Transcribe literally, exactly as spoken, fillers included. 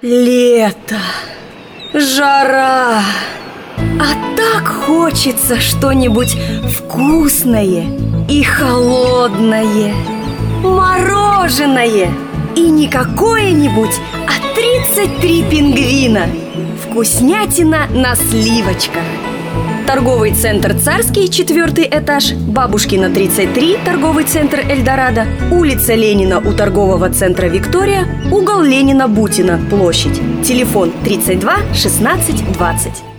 Лето, жара, а так хочется что-нибудь вкусное и холодное. Мороженое. И не какое-нибудь, а тридцать три пингвина. Вкуснятина на сливочках. Торговый центр «Царский», четвертый этаж, Бабушкина, тридцать три, торговый центр «Эльдорадо», улица Ленина у торгового центра «Виктория», угол Ленина-Бутина, площадь. Телефон тридцать два шестнадцать двадцать.